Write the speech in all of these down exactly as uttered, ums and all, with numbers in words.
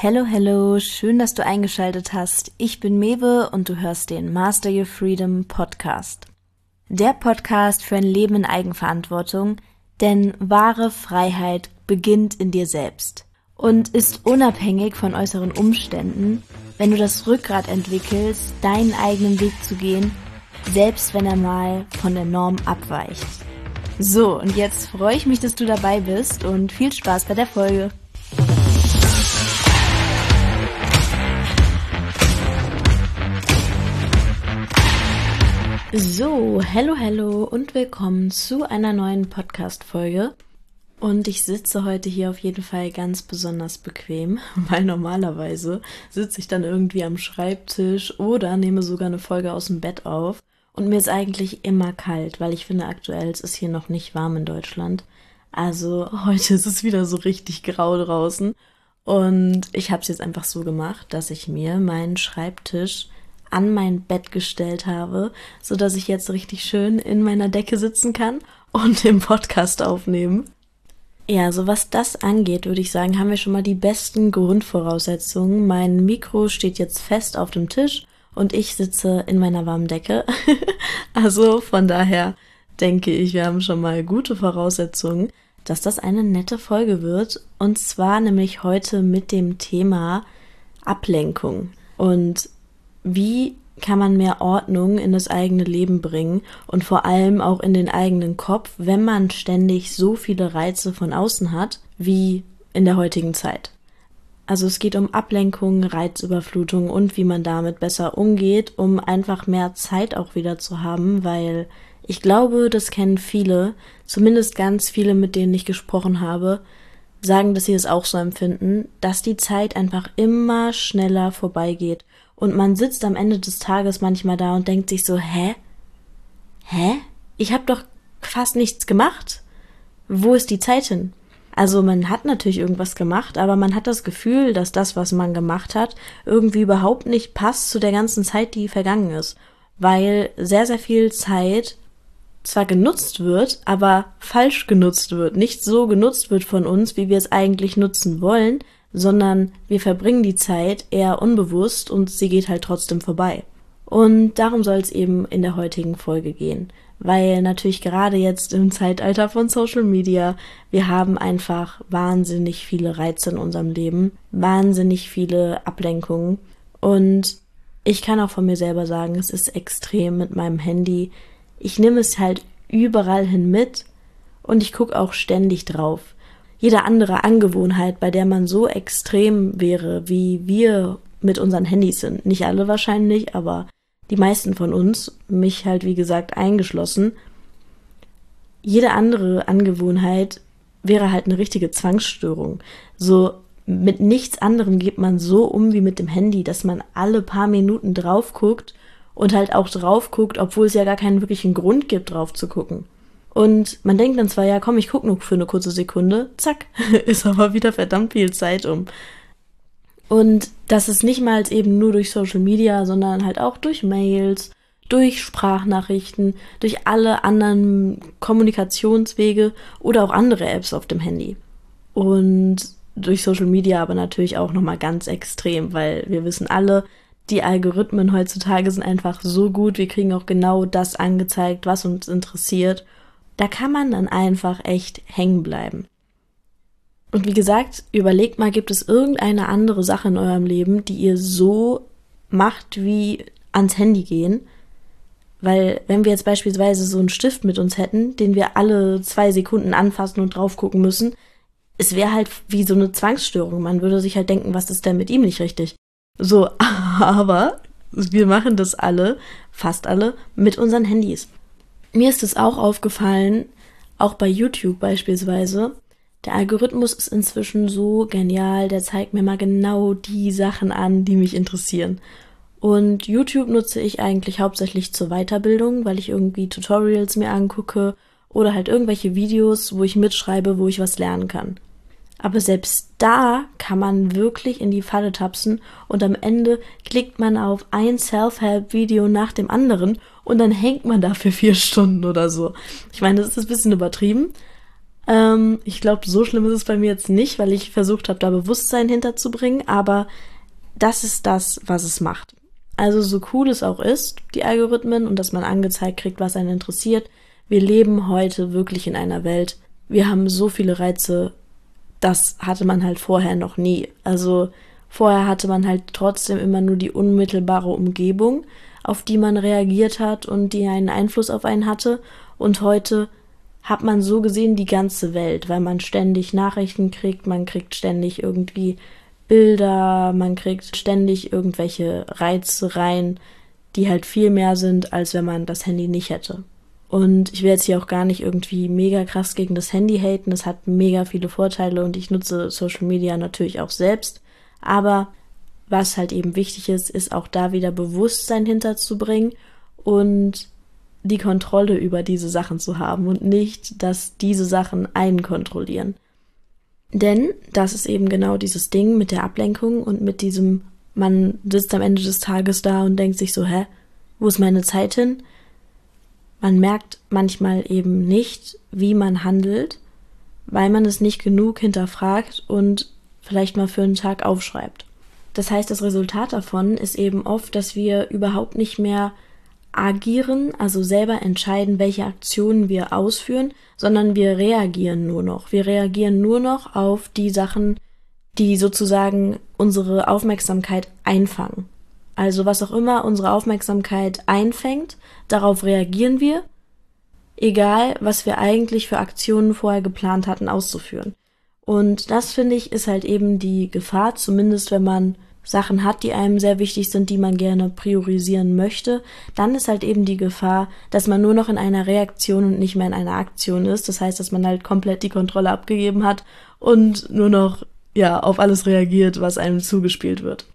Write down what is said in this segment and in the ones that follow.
Hello, hello, schön, dass du eingeschaltet hast. Ich bin Mewe und du hörst den Master Your Freedom Podcast. Der Podcast für ein Leben in Eigenverantwortung, denn wahre Freiheit beginnt in dir selbst und ist unabhängig von äußeren Umständen, wenn du das Rückgrat entwickelst, deinen eigenen Weg zu gehen, selbst wenn er mal von der Norm abweicht. So, und jetzt freue ich mich, dass du dabei bist und viel Spaß bei der Folge. So, hello, hello und willkommen zu einer neuen Podcast-Folge. Und ich sitze heute hier auf jeden Fall ganz besonders bequem, weil normalerweise sitze ich dann irgendwie am Schreibtisch oder nehme sogar eine Folge aus dem Bett auf. Und mir ist eigentlich immer kalt, weil ich finde aktuell es ist hier noch nicht warm in Deutschland. Also heute ist es wieder so richtig grau draußen. Und ich habe es jetzt einfach so gemacht, dass ich mir meinen Schreibtisch an mein Bett gestellt habe, so dass ich jetzt richtig schön in meiner Decke sitzen kann und den Podcast aufnehmen. Ja, so was das angeht, würde ich sagen, haben wir schon mal die besten Grundvoraussetzungen. Mein Mikro steht jetzt fest auf dem Tisch und ich sitze in meiner warmen Decke. Also von daher denke ich, wir haben schon mal gute Voraussetzungen, dass das eine nette Folge wird. Und zwar nämlich heute mit dem Thema Ablenkung. Und wie kann man mehr Ordnung in das eigene Leben bringen und vor allem auch in den eigenen Kopf, wenn man ständig so viele Reize von außen hat, wie in der heutigen Zeit. Also es geht um Ablenkung, Reizüberflutung und wie man damit besser umgeht, um einfach mehr Zeit auch wieder zu haben, weil ich glaube, das kennen viele, zumindest ganz viele, mit denen ich gesprochen habe, sagen, dass sie es auch so empfinden, dass die Zeit einfach immer schneller vorbeigeht. Und man sitzt am Ende des Tages manchmal da und denkt sich so, hä? Hä? Ich habe doch fast nichts gemacht. Wo ist die Zeit hin? Also man hat natürlich irgendwas gemacht, aber man hat das Gefühl, dass das, was man gemacht hat, irgendwie überhaupt nicht passt zu der ganzen Zeit, die vergangen ist. Weil sehr, sehr viel Zeit zwar genutzt wird, aber falsch genutzt wird. Nicht so genutzt wird von uns, wie wir es eigentlich nutzen wollen, sondern wir verbringen die Zeit eher unbewusst und sie geht halt trotzdem vorbei. Und darum soll es eben in der heutigen Folge gehen, weil natürlich gerade jetzt im Zeitalter von Social Media, wir haben einfach wahnsinnig viele Reize in unserem Leben, wahnsinnig viele Ablenkungen und ich kann auch von mir selber sagen, es ist extrem mit meinem Handy. Ich nehme es halt überall hin mit und ich gucke auch ständig drauf. Jede andere Angewohnheit, bei der man so extrem wäre, wie wir mit unseren Handys sind. Nicht alle wahrscheinlich, aber die meisten von uns, mich halt wie gesagt eingeschlossen. Jede andere Angewohnheit wäre halt eine richtige Zwangsstörung. So mit nichts anderem geht man so um wie mit dem Handy, dass man alle paar Minuten drauf guckt und halt auch drauf guckt, obwohl es ja gar keinen wirklichen Grund gibt, drauf zu gucken. Und man denkt dann zwar, ja komm, ich gucke nur für eine kurze Sekunde, zack, ist aber wieder verdammt viel Zeit um. Und das ist nicht mal eben nur durch Social Media, sondern halt auch durch Mails, durch Sprachnachrichten, durch alle anderen Kommunikationswege oder auch andere Apps auf dem Handy. Und durch Social Media aber natürlich auch nochmal ganz extrem, weil wir wissen alle, die Algorithmen heutzutage sind einfach so gut, wir kriegen auch genau das angezeigt, was uns interessiert. Da kann man dann einfach echt hängen bleiben. Und wie gesagt, überlegt mal, gibt es irgendeine andere Sache in eurem Leben, die ihr so macht wie ans Handy gehen? Weil wenn wir jetzt beispielsweise so einen Stift mit uns hätten, den wir alle zwei Sekunden anfassen und drauf gucken müssen, es wäre halt wie so eine Zwangsstörung. Man würde sich halt denken, was ist denn mit ihm nicht richtig? So, aber wir machen das alle, fast alle, mit unseren Handys. Mir ist es auch aufgefallen, auch bei YouTube beispielsweise, der Algorithmus ist inzwischen so genial, der zeigt mir mal genau die Sachen an, die mich interessieren. Und YouTube nutze ich eigentlich hauptsächlich zur Weiterbildung, weil ich irgendwie Tutorials mir angucke oder halt irgendwelche Videos, wo ich mitschreibe, wo ich was lernen kann. Aber selbst da kann man wirklich in die Falle tapsen und am Ende klickt man auf ein Self-Help-Video nach dem anderen und dann hängt man da für vier Stunden oder so. Ich meine, das ist ein bisschen übertrieben, Ähm, ich glaube, so schlimm ist es bei mir jetzt nicht, weil ich versucht habe, da Bewusstsein hinterzubringen, aber das ist das, was es macht. Also so cool es auch ist, die Algorithmen, und dass man angezeigt kriegt, was einen interessiert, wir leben heute wirklich in einer Welt, wir haben so viele Reize, das hatte man halt vorher noch nie. Also vorher hatte man halt trotzdem immer nur die unmittelbare Umgebung, auf die man reagiert hat und die einen Einfluss auf einen hatte. Und heute hat man so gesehen die ganze Welt, weil man ständig Nachrichten kriegt, man kriegt ständig irgendwie Bilder, man kriegt ständig irgendwelche Reize rein, die halt viel mehr sind, als wenn man das Handy nicht hätte. Und ich will jetzt hier auch gar nicht irgendwie mega krass gegen das Handy haten, es hat mega viele Vorteile und ich nutze Social Media natürlich auch selbst, aber was halt eben wichtig ist, ist auch da wieder Bewusstsein hinterzubringen und die Kontrolle über diese Sachen zu haben und nicht, dass diese Sachen einen kontrollieren. Denn das ist eben genau dieses Ding mit der Ablenkung und mit diesem, man sitzt am Ende des Tages da und denkt sich so, hä, wo ist meine Zeit hin? Man merkt manchmal eben nicht, wie man handelt, weil man es nicht genug hinterfragt und vielleicht mal für einen Tag aufschreibt. Das heißt, das Resultat davon ist eben oft, dass wir überhaupt nicht mehr agieren, also selber entscheiden, welche Aktionen wir ausführen, sondern wir reagieren nur noch. Wir reagieren nur noch auf die Sachen, die sozusagen unsere Aufmerksamkeit einfangen. Also was auch immer unsere Aufmerksamkeit einfängt, darauf reagieren wir, egal was wir eigentlich für Aktionen vorher geplant hatten auszuführen. Und das, finde ich, ist halt eben die Gefahr, zumindest wenn man Sachen hat, die einem sehr wichtig sind, die man gerne priorisieren möchte, dann ist halt eben die Gefahr, dass man nur noch in einer Reaktion und nicht mehr in einer Aktion ist. Das heißt, dass man halt komplett die Kontrolle abgegeben hat und nur noch, ja, auf alles reagiert, was einem zugespielt wird.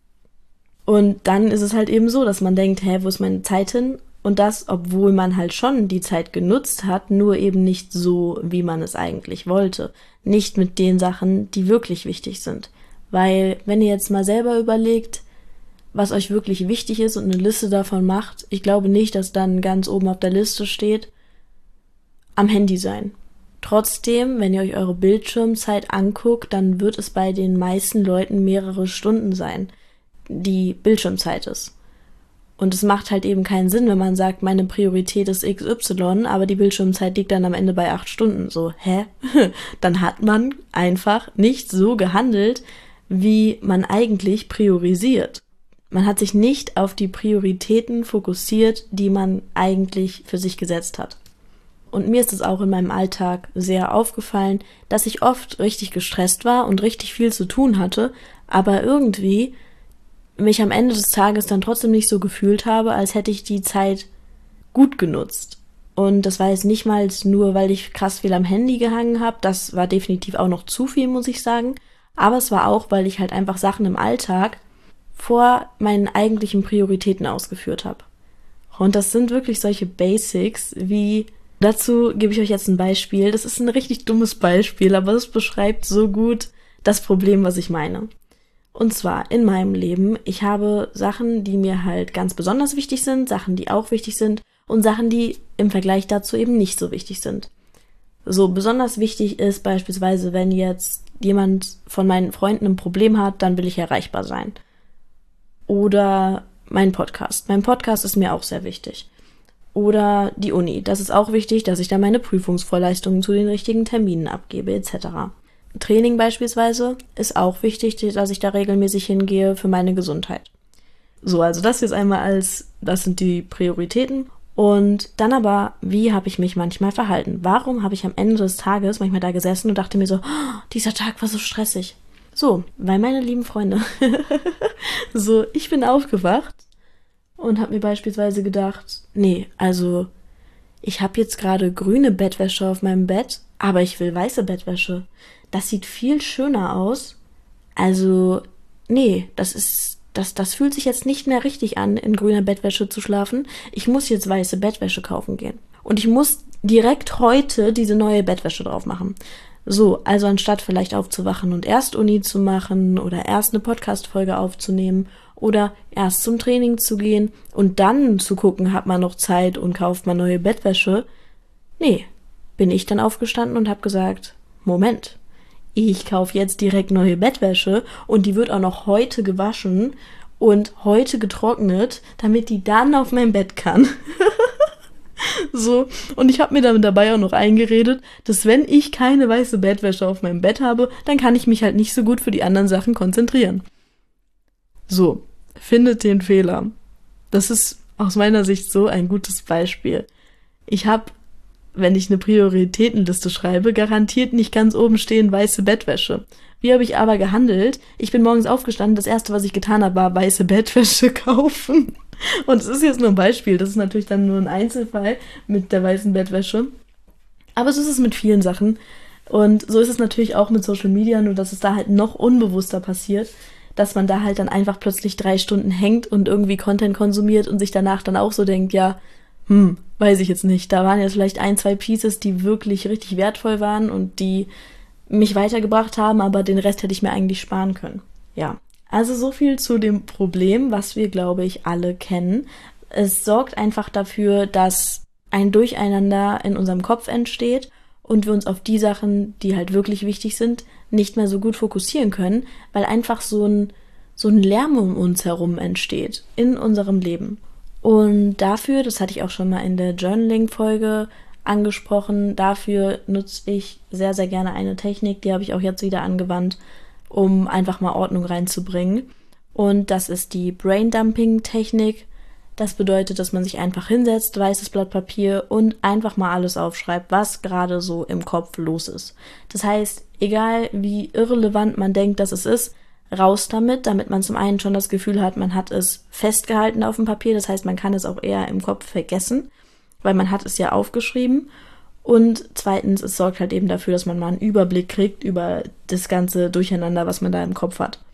Und dann ist es halt eben so, dass man denkt, hä, wo ist meine Zeit hin? Und das, obwohl man halt schon die Zeit genutzt hat, nur eben nicht so, wie man es eigentlich wollte. Nicht mit den Sachen, die wirklich wichtig sind. Weil, wenn ihr jetzt mal selber überlegt, was euch wirklich wichtig ist und eine Liste davon macht, ich glaube nicht, dass dann ganz oben auf der Liste steht, am Handy sein. Trotzdem, wenn ihr euch eure Bildschirmzeit anguckt, dann wird es bei den meisten Leuten mehrere Stunden sein, die Bildschirmzeit ist. Und es macht halt eben keinen Sinn, wenn man sagt, meine Priorität ist X Y, aber die Bildschirmzeit liegt dann am Ende bei acht Stunden. So, hä? Dann hat man einfach nicht so gehandelt, wie man eigentlich priorisiert. Man hat sich nicht auf die Prioritäten fokussiert, die man eigentlich für sich gesetzt hat. Und mir ist es auch in meinem Alltag sehr aufgefallen, dass ich oft richtig gestresst war und richtig viel zu tun hatte, aber irgendwie mich am Ende des Tages dann trotzdem nicht so gefühlt habe, als hätte ich die Zeit gut genutzt. Und das war jetzt nicht mal nur, weil ich krass viel am Handy gehangen habe, das war definitiv auch noch zu viel, muss ich sagen, aber es war auch, weil ich halt einfach Sachen im Alltag vor meinen eigentlichen Prioritäten ausgeführt habe. Und das sind wirklich solche Basics, wie, dazu gebe ich euch jetzt ein Beispiel, das ist ein richtig dummes Beispiel, aber es beschreibt so gut das Problem, was ich meine. Und zwar in meinem Leben, ich habe Sachen, die mir halt ganz besonders wichtig sind, Sachen, die auch wichtig sind und Sachen, die im Vergleich dazu eben nicht so wichtig sind. So, besonders wichtig ist beispielsweise, wenn jetzt jemand von meinen Freunden ein Problem hat, dann will ich erreichbar sein. Oder mein Podcast. Mein Podcast ist mir auch sehr wichtig. Oder die Uni. Das ist auch wichtig, dass ich da meine Prüfungsvorleistungen zu den richtigen Terminen abgebe, et cetera. Training beispielsweise ist auch wichtig, dass ich da regelmäßig hingehe für meine Gesundheit. So, also das jetzt einmal als, das sind die Prioritäten. Und dann aber, wie habe ich mich manchmal verhalten? Warum habe ich am Ende des Tages manchmal da gesessen und dachte mir so, oh, dieser Tag war so stressig. So, weil meine lieben Freunde, so, ich bin aufgewacht und habe mir beispielsweise gedacht, nee, also ich habe jetzt gerade grüne Bettwäsche auf meinem Bett, aber ich will weiße Bettwäsche. Das sieht viel schöner aus. Also, nee, das ist, das, das fühlt sich jetzt nicht mehr richtig an, in grüner Bettwäsche zu schlafen. Ich muss jetzt weiße Bettwäsche kaufen gehen. Und ich muss direkt heute diese neue Bettwäsche drauf machen. So, also anstatt vielleicht aufzuwachen und erst Uni zu machen oder erst eine Podcast-Folge aufzunehmen oder erst zum Training zu gehen und dann zu gucken, hat man noch Zeit und kauft man neue Bettwäsche. Nee, bin ich dann aufgestanden und habe gesagt, Moment, ich kaufe jetzt direkt neue Bettwäsche und die wird auch noch heute gewaschen und heute getrocknet, damit die dann auf mein Bett kann. So, und ich habe mir dann dabei auch noch eingeredet, dass wenn ich keine weiße Bettwäsche auf meinem Bett habe, dann kann ich mich halt nicht so gut für die anderen Sachen konzentrieren. So, findet den Fehler. Das ist aus meiner Sicht so ein gutes Beispiel. Ich habe, wenn ich eine Prioritätenliste schreibe, garantiert nicht ganz oben stehen weiße Bettwäsche. Wie habe ich aber gehandelt? Ich bin morgens aufgestanden, das erste, was ich getan habe, war weiße Bettwäsche kaufen. Und es ist jetzt nur ein Beispiel, das ist natürlich dann nur ein Einzelfall mit der weißen Bettwäsche. Aber so ist es mit vielen Sachen. Und so ist es natürlich auch mit Social Media, nur dass es da halt noch unbewusster passiert, dass man da halt dann einfach plötzlich drei Stunden hängt und irgendwie Content konsumiert und sich danach dann auch so denkt, ja, hm, weiß ich jetzt nicht. Da waren jetzt vielleicht ein, zwei Pieces, die wirklich richtig wertvoll waren und die mich weitergebracht haben, aber den Rest hätte ich mir eigentlich sparen können. Ja. Also so viel zu dem Problem, was wir, glaube ich, alle kennen. Es sorgt einfach dafür, dass ein Durcheinander in unserem Kopf entsteht und wir uns auf die Sachen, die halt wirklich wichtig sind, nicht mehr so gut fokussieren können, weil einfach so ein, so ein Lärm um uns herum entsteht in unserem Leben. Und dafür, das hatte ich auch schon mal in der Journaling-Folge angesprochen, dafür nutze ich sehr, sehr gerne eine Technik, die habe ich auch jetzt wieder angewandt, um einfach mal Ordnung reinzubringen. Und das ist die Braindumping-Technik. Das bedeutet, dass man sich einfach hinsetzt, weißes Blatt Papier und einfach mal alles aufschreibt, was gerade so im Kopf los ist. Das heißt, egal wie irrelevant man denkt, dass es ist, raus damit, damit man zum einen schon das Gefühl hat, man hat es festgehalten auf dem Papier. Das heißt, man kann es auch eher im Kopf vergessen, weil man hat es ja aufgeschrieben. Und zweitens, es sorgt halt eben dafür, dass man mal einen Überblick kriegt über das ganze Durcheinander, was man da im Kopf hat.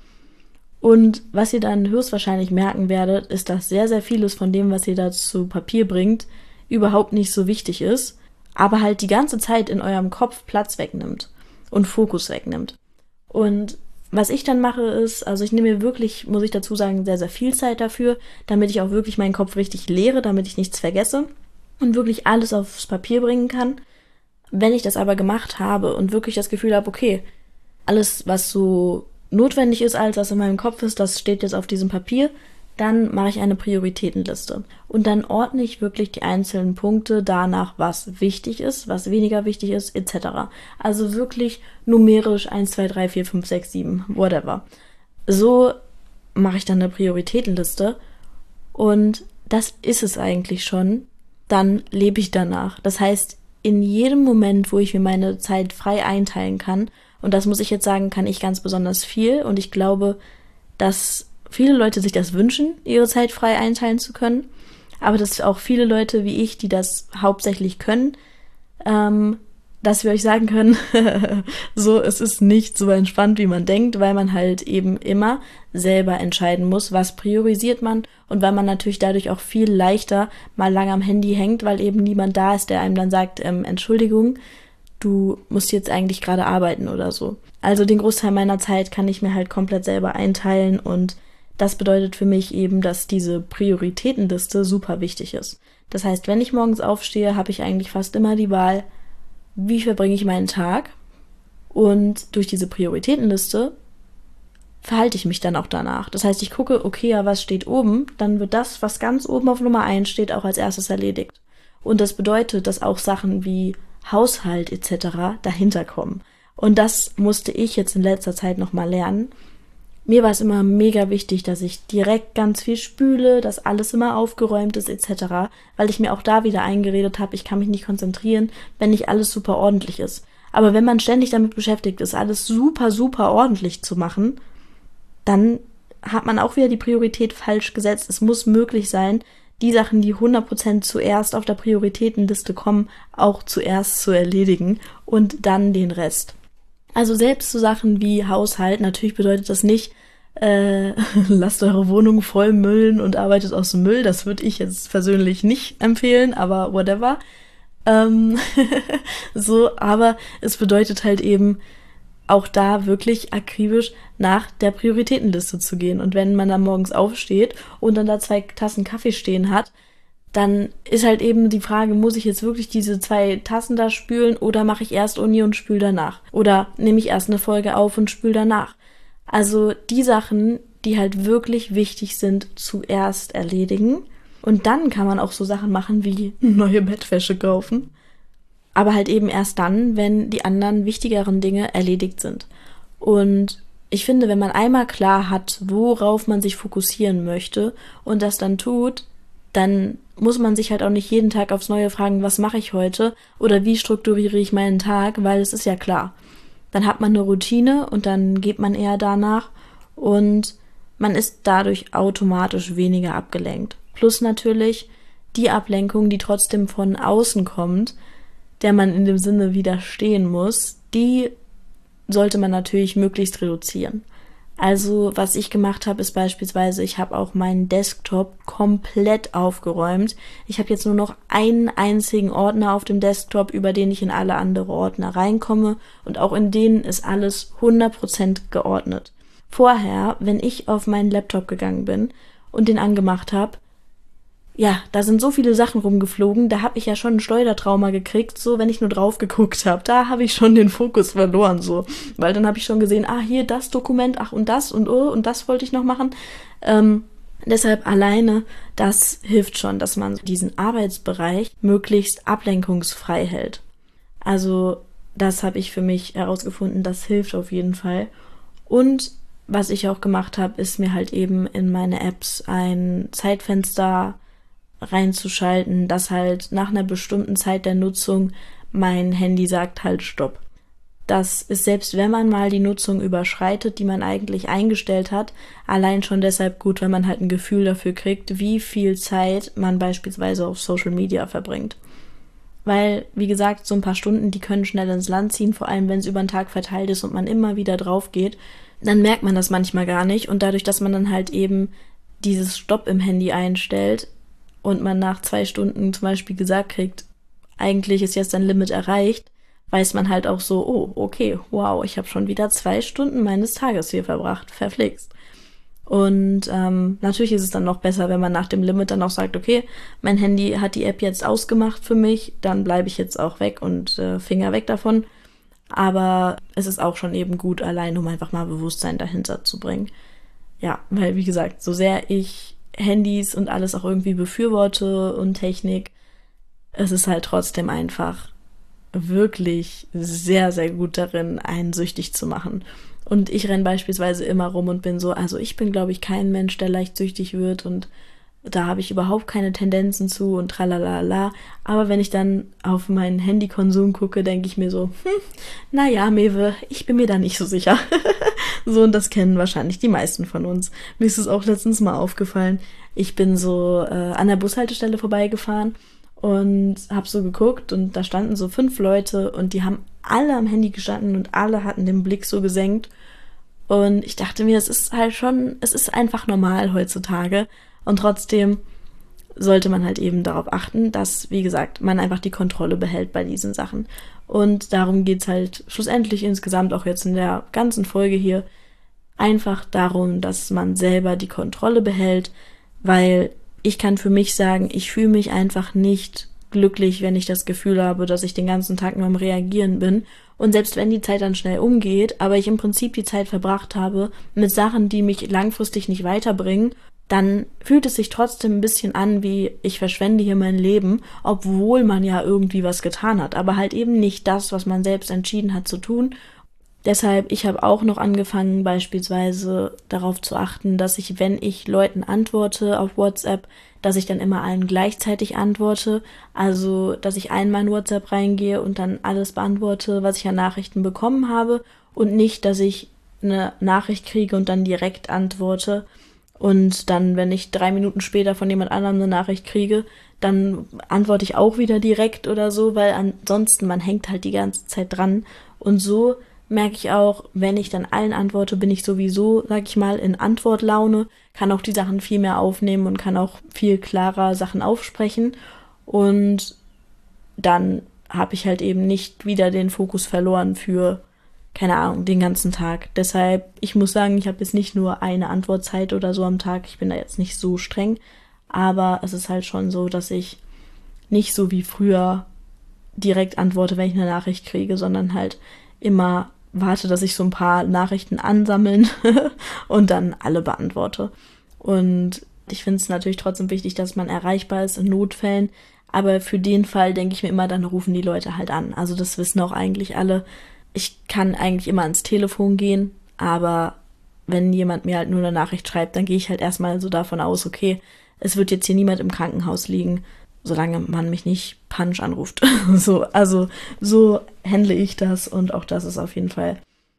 Und was ihr dann höchstwahrscheinlich merken werdet, ist, dass sehr, sehr vieles von dem, was ihr da zu Papier bringt, überhaupt nicht so wichtig ist, aber halt die ganze Zeit in eurem Kopf Platz wegnimmt und Fokus wegnimmt. Und was ich dann mache ist, also ich nehme mir wirklich, muss ich dazu sagen, sehr, sehr viel Zeit dafür, damit ich auch wirklich meinen Kopf richtig leere, damit ich nichts vergesse und wirklich alles aufs Papier bringen kann. Wenn ich das aber gemacht habe und wirklich das Gefühl habe, okay, alles, was so notwendig ist, als was in meinem Kopf ist, das steht jetzt auf diesem Papier, dann mache ich eine Prioritätenliste. Und dann ordne ich wirklich die einzelnen Punkte danach, was wichtig ist, was weniger wichtig ist, et cetera. Also wirklich numerisch eins, zwei, drei, vier, fünf, sechs, sieben, whatever. So mache ich dann eine Prioritätenliste und das ist es eigentlich schon. Dann lebe ich danach. Das heißt, in jedem Moment, wo ich mir meine Zeit frei einteilen kann, und das muss ich jetzt sagen, kann ich ganz besonders viel, und ich glaube, dass viele Leute sich das wünschen, ihre Zeit frei einteilen zu können, aber dass auch viele Leute wie ich, die das hauptsächlich können, ähm, dass wir euch sagen können, so, es ist nicht so entspannt, wie man denkt, weil man halt eben immer selber entscheiden muss, was priorisiert man, und weil man natürlich dadurch auch viel leichter mal lang am Handy hängt, weil eben niemand da ist, der einem dann sagt, ähm, Entschuldigung, du musst jetzt eigentlich gerade arbeiten oder so. Also den Großteil meiner Zeit kann ich mir halt komplett selber einteilen, und das bedeutet für mich eben, dass diese Prioritätenliste super wichtig ist. Das heißt, wenn ich morgens aufstehe, habe ich eigentlich fast immer die Wahl, wie verbringe ich meinen Tag, und durch diese Prioritätenliste verhalte ich mich dann auch danach. Das heißt, ich gucke, okay, ja, was steht oben, dann wird das, was ganz oben auf Nummer eins steht, auch als erstes erledigt. Und das bedeutet, dass auch Sachen wie Haushalt et cetera dahinter kommen. Und das musste ich jetzt in letzter Zeit nochmal lernen. Mir war es immer mega wichtig, dass ich direkt ganz viel spüle, dass alles immer aufgeräumt ist et cetera, weil ich mir auch da wieder eingeredet habe, ich kann mich nicht konzentrieren, wenn nicht alles super ordentlich ist. Aber wenn man ständig damit beschäftigt ist, alles super, super ordentlich zu machen, dann hat man auch wieder die Priorität falsch gesetzt. Es muss möglich sein, die Sachen, die hundert Prozent zuerst auf der Prioritätenliste kommen, auch zuerst zu erledigen und dann den Rest. Also selbst so Sachen wie Haushalt, natürlich bedeutet das nicht, äh, lasst eure Wohnung voll müllen und arbeitet aus dem Müll. Das würde ich jetzt persönlich nicht empfehlen, aber whatever. Ähm, so, aber es bedeutet halt eben, auch da wirklich akribisch nach der Prioritätenliste zu gehen. Und wenn man dann morgens aufsteht und dann da zwei Tassen Kaffee stehen hat, dann ist halt eben die Frage, muss ich jetzt wirklich diese zwei Tassen da spülen oder mache ich erst Uni und spül danach? Oder nehme ich erst eine Folge auf und spül danach? Also die Sachen, die halt wirklich wichtig sind, zuerst erledigen. Und dann kann man auch so Sachen machen wie neue Bettwäsche kaufen. Aber halt eben erst dann, wenn die anderen wichtigeren Dinge erledigt sind. Und ich finde, wenn man einmal klar hat, worauf man sich fokussieren möchte und das dann tut, dann muss man sich halt auch nicht jeden Tag aufs Neue fragen, was mache ich heute oder wie strukturiere ich meinen Tag, weil es ist ja klar. Dann hat man eine Routine und dann geht man eher danach und man ist dadurch automatisch weniger abgelenkt. Plus natürlich die Ablenkung, die trotzdem von außen kommt, der man in dem Sinne widerstehen muss, die sollte man natürlich möglichst reduzieren. Also was ich gemacht habe, ist beispielsweise, ich habe auch meinen Desktop komplett aufgeräumt. Ich habe jetzt nur noch einen einzigen Ordner auf dem Desktop, über den ich in alle anderen Ordner reinkomme und auch in denen ist alles hundert Prozent geordnet. Vorher, wenn ich auf meinen Laptop gegangen bin und den angemacht habe, ja, da sind so viele Sachen rumgeflogen, da habe ich ja schon ein Schleudertrauma gekriegt, so wenn ich nur drauf geguckt habe. Da habe ich schon den Fokus verloren, so. Weil dann habe ich schon gesehen, ah, hier das Dokument, ach und das und oh, und das wollte ich noch machen. Ähm, deshalb alleine, das hilft schon, dass man diesen Arbeitsbereich möglichst ablenkungsfrei hält. Also das habe ich für mich herausgefunden, das hilft auf jeden Fall. Und was ich auch gemacht habe, ist mir halt eben in meine Apps ein Zeitfenster reinzuschalten, dass halt nach einer bestimmten Zeit der Nutzung mein Handy sagt halt Stopp. Das ist selbst wenn man mal die Nutzung überschreitet, die man eigentlich eingestellt hat, allein schon deshalb gut, weil man halt ein Gefühl dafür kriegt, wie viel Zeit man beispielsweise auf Social Media verbringt. Weil, wie gesagt, so ein paar Stunden, die können schnell ins Land ziehen, vor allem wenn es über den Tag verteilt ist und man immer wieder drauf geht, dann merkt man das manchmal gar nicht und dadurch, dass man dann halt eben dieses Stopp im Handy einstellt, und man nach zwei Stunden zum Beispiel gesagt kriegt, eigentlich ist jetzt ein Limit erreicht, weiß man halt auch so, oh, okay, wow, ich habe schon wieder zwei Stunden meines Tages hier verbracht, verflixt. Und ähm, natürlich ist es dann noch besser, wenn man nach dem Limit dann auch sagt, okay, mein Handy hat die App jetzt ausgemacht für mich, dann bleibe ich jetzt auch weg und äh, Finger weg davon. Aber es ist auch schon eben gut, allein um einfach mal Bewusstsein dahinter zu bringen. Ja, weil wie gesagt, so sehr ich Handys und alles auch irgendwie befürworte und Technik, es ist halt trotzdem einfach wirklich sehr, sehr gut darin, einen süchtig zu machen. Und ich renne beispielsweise immer rum und bin so, also ich bin, glaube ich, kein Mensch, der leicht süchtig wird und da habe ich überhaupt keine Tendenzen zu und tralalala. Aber wenn ich dann auf meinen Handykonsum gucke, denke ich mir so, hm, naja, Mewe, ich bin mir da nicht so sicher. So, und das kennen wahrscheinlich die meisten von uns. Mir ist es auch letztens mal aufgefallen. Ich bin so äh, an der Bushaltestelle vorbeigefahren und habe so geguckt und da standen so fünf Leute und die haben alle am Handy gestanden und alle hatten den Blick so gesenkt. Und ich dachte mir, es ist halt schon, es ist einfach normal heutzutage. Und trotzdem sollte man halt eben darauf achten, dass, wie gesagt, man einfach die Kontrolle behält bei diesen Sachen. Und darum geht's halt schlussendlich insgesamt auch jetzt in der ganzen Folge hier einfach darum, dass man selber die Kontrolle behält, weil ich kann für mich sagen, ich fühle mich einfach nicht glücklich, wenn ich das Gefühl habe, dass ich den ganzen Tag nur am Reagieren bin. Und selbst wenn die Zeit dann schnell umgeht, aber ich im Prinzip die Zeit verbracht habe mit Sachen, die mich langfristig nicht weiterbringen, dann fühlt es sich trotzdem ein bisschen an, wie ich verschwende hier mein Leben, obwohl man ja irgendwie was getan hat, aber halt eben nicht das, was man selbst entschieden hat zu tun. Deshalb, ich habe auch noch angefangen, beispielsweise darauf zu achten, dass ich, wenn ich Leuten antworte auf WhatsApp, dass ich dann immer allen gleichzeitig antworte. Also, dass ich einmal in WhatsApp reingehe und dann alles beantworte, was ich an Nachrichten bekommen habe und nicht, dass ich eine Nachricht kriege und dann direkt antworte. Und dann, wenn ich drei Minuten später von jemand anderem eine Nachricht kriege, dann antworte ich auch wieder direkt oder so, weil ansonsten man hängt halt die ganze Zeit dran. Und so merke ich auch, wenn ich dann allen antworte, bin ich sowieso, sag ich mal, in Antwortlaune, kann auch die Sachen viel mehr aufnehmen und kann auch viel klarer Sachen aufsprechen. Und dann habe ich halt eben nicht wieder den Fokus verloren für, keine Ahnung, den ganzen Tag. Deshalb, ich muss sagen, ich habe jetzt nicht nur eine Antwortzeit oder so am Tag, ich bin da jetzt nicht so streng, aber es ist halt schon so, dass ich nicht so wie früher direkt antworte, wenn ich eine Nachricht kriege, sondern halt immer warte, dass ich so ein paar Nachrichten ansammeln und dann alle beantworte. Und ich finde es natürlich trotzdem wichtig, dass man erreichbar ist in Notfällen, aber für den Fall denke ich mir immer, dann rufen die Leute halt an. Also das wissen auch eigentlich alle. Ich kann eigentlich immer ans Telefon gehen, aber wenn jemand mir halt nur eine Nachricht schreibt, dann gehe ich halt erstmal so davon aus, okay, es wird jetzt hier niemand im Krankenhaus liegen, solange man mich nicht Punch anruft. so, also so handle ich das und auch das ist auf jeden Fall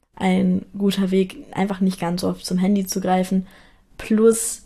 ein guter Weg, einfach nicht ganz so oft zum Handy zu greifen. Plus,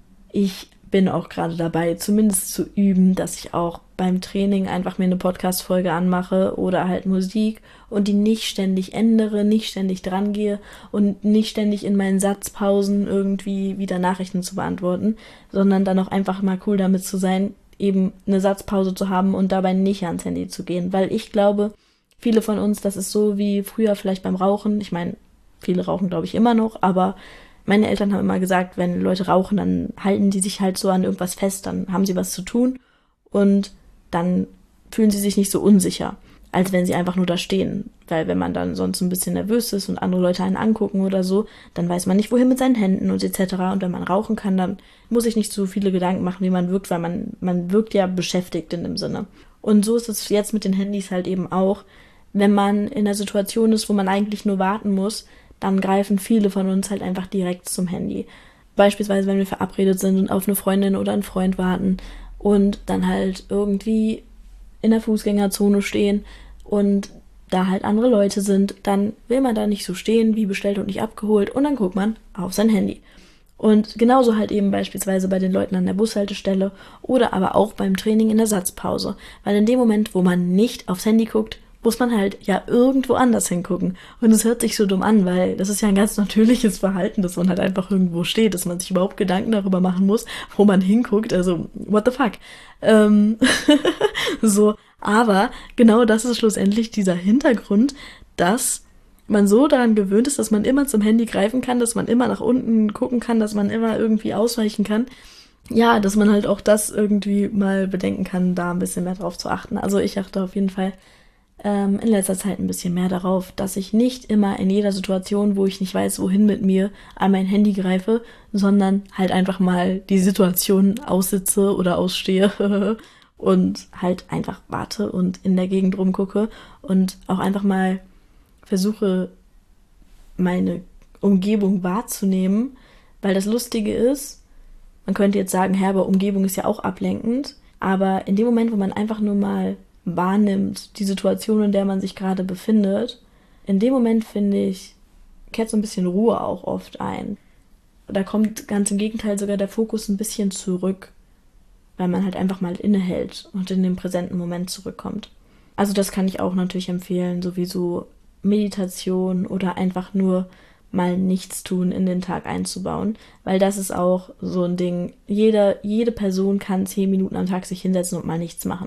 ich bin auch gerade dabei, zumindest zu üben, dass ich auch beim Training einfach mir eine Podcast-Folge anmache oder halt Musik und die nicht ständig ändere, nicht ständig dran gehe und nicht ständig in meinen Satzpausen irgendwie wieder Nachrichten zu beantworten, sondern dann auch einfach mal cool damit zu sein, eben eine Satzpause zu haben und dabei nicht ans Handy zu gehen. Weil ich glaube, viele von uns, das ist so wie früher vielleicht beim Rauchen. Ich meine, viele rauchen, glaube ich, immer noch, aber meine Eltern haben immer gesagt, wenn Leute rauchen, dann halten die sich halt so an irgendwas fest, dann haben sie was zu tun und dann fühlen sie sich nicht so unsicher, als wenn sie einfach nur da stehen. Weil wenn man dann sonst ein bisschen nervös ist und andere Leute einen angucken oder so, dann weiß man nicht, wohin mit seinen Händen und et cetera. Und wenn man rauchen kann, dann muss ich nicht so viele Gedanken machen, wie man wirkt, weil man, man wirkt ja beschäftigt in dem Sinne. Und so ist es jetzt mit den Handys halt eben auch. Wenn man in einer Situation ist, wo man eigentlich nur warten muss, dann greifen viele von uns halt einfach direkt zum Handy. Beispielsweise, wenn wir verabredet sind und auf eine Freundin oder einen Freund warten und dann halt irgendwie in der Fußgängerzone stehen und da halt andere Leute sind, dann will man da nicht so stehen, wie bestellt und nicht abgeholt und dann guckt man auf sein Handy. Und genauso halt eben beispielsweise bei den Leuten an der Bushaltestelle oder aber auch beim Training in der Satzpause. Weil in dem Moment, wo man nicht aufs Handy guckt, muss man halt ja irgendwo anders hingucken. Und es hört sich so dumm an, weil das ist ja ein ganz natürliches Verhalten, dass man halt einfach irgendwo steht, dass man sich überhaupt Gedanken darüber machen muss, wo man hinguckt. Also, what the fuck? Ähm, so, aber genau das ist schlussendlich dieser Hintergrund, dass man so daran gewöhnt ist, dass man immer zum Handy greifen kann, dass man immer nach unten gucken kann, dass man immer irgendwie ausweichen kann. Ja, dass man halt auch das irgendwie mal bedenken kann, da ein bisschen mehr drauf zu achten. Also ich achte auf jeden Fall in letzter Zeit ein bisschen mehr darauf, dass ich nicht immer in jeder Situation, wo ich nicht weiß, wohin mit mir, an mein Handy greife, sondern halt einfach mal die Situation aussitze oder ausstehe und halt einfach warte und in der Gegend rumgucke und auch einfach mal versuche, meine Umgebung wahrzunehmen, weil das Lustige ist, man könnte jetzt sagen, hä, aber Umgebung ist ja auch ablenkend, aber in dem Moment, wo man einfach nur mal wahrnimmt, die Situation, in der man sich gerade befindet, in dem Moment, finde ich, kehrt so ein bisschen Ruhe auch oft ein. Da kommt ganz im Gegenteil sogar der Fokus ein bisschen zurück, weil man halt einfach mal innehält und in den präsenten Moment zurückkommt. Also das kann ich auch natürlich empfehlen, sowieso Meditation oder einfach nur mal nichts tun in den Tag einzubauen, weil das ist auch so ein Ding, jede, jede Person kann zehn Minuten am Tag sich hinsetzen und mal nichts machen.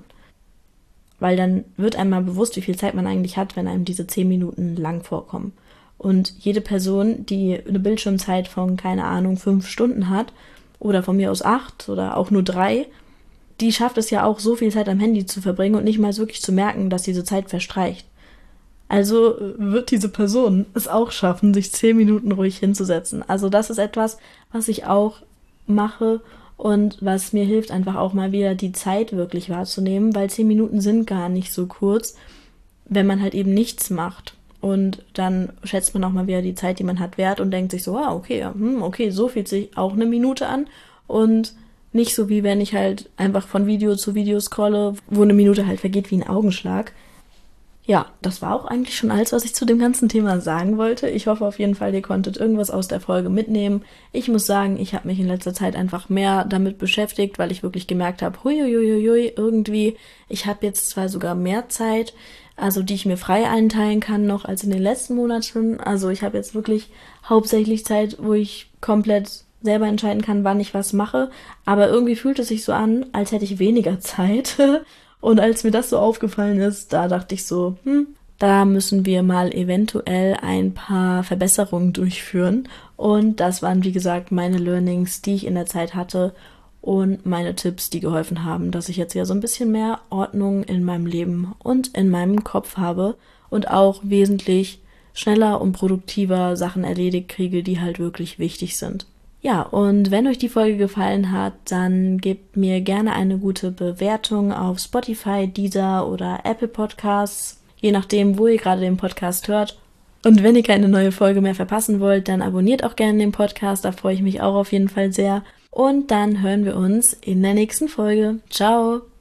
Weil dann wird einem mal bewusst, wie viel Zeit man eigentlich hat, wenn einem diese zehn Minuten lang vorkommen. Und jede Person, die eine Bildschirmzeit von, keine Ahnung, fünf Stunden hat, oder von mir aus acht oder auch nur drei, die schafft es ja auch, so viel Zeit am Handy zu verbringen und nicht mal wirklich zu merken, dass diese Zeit verstreicht. Also wird diese Person es auch schaffen, sich zehn Minuten ruhig hinzusetzen. Also das ist etwas, was ich auch mache, und was mir hilft, einfach auch mal wieder die Zeit wirklich wahrzunehmen, weil zehn Minuten sind gar nicht so kurz, wenn man halt eben nichts macht. Und dann schätzt man auch mal wieder die Zeit, die man hat, wert und denkt sich so, ah, okay, hm, okay, so fühlt sich auch eine Minute an. Und nicht so, wie wenn ich halt einfach von Video zu Video scrolle, wo eine Minute halt vergeht wie ein Augenschlag. Ja, das war auch eigentlich schon alles, was ich zu dem ganzen Thema sagen wollte. Ich hoffe auf jeden Fall, ihr konntet irgendwas aus der Folge mitnehmen. Ich muss sagen, ich habe mich in letzter Zeit einfach mehr damit beschäftigt, weil ich wirklich gemerkt habe, huiuiuiui, irgendwie, ich habe jetzt zwar sogar mehr Zeit, also die ich mir frei einteilen kann noch als in den letzten Monaten. Also ich habe jetzt wirklich hauptsächlich Zeit, wo ich komplett selber entscheiden kann, wann ich was mache. Aber irgendwie fühlt es sich so an, als hätte ich weniger Zeit. Und als mir das so aufgefallen ist, da dachte ich so, hm, da müssen wir mal eventuell ein paar Verbesserungen durchführen. Und das waren, wie gesagt, meine Learnings, die ich in der Zeit hatte. und meine Tipps, die geholfen haben, dass ich jetzt ja so ein bisschen mehr Ordnung in meinem Leben und in meinem Kopf habe und auch wesentlich schneller und produktiver Sachen erledigt kriege, die halt wirklich wichtig sind. Ja, und wenn euch die Folge gefallen hat, dann gebt mir gerne eine gute Bewertung auf Spotify, Deezer oder Apple Podcasts, je nachdem, wo ihr gerade den Podcast hört. Und wenn ihr keine neue Folge mehr verpassen wollt, dann abonniert auch gerne den Podcast, da freue ich mich auch auf jeden Fall sehr. Und dann hören wir uns in der nächsten Folge. Ciao!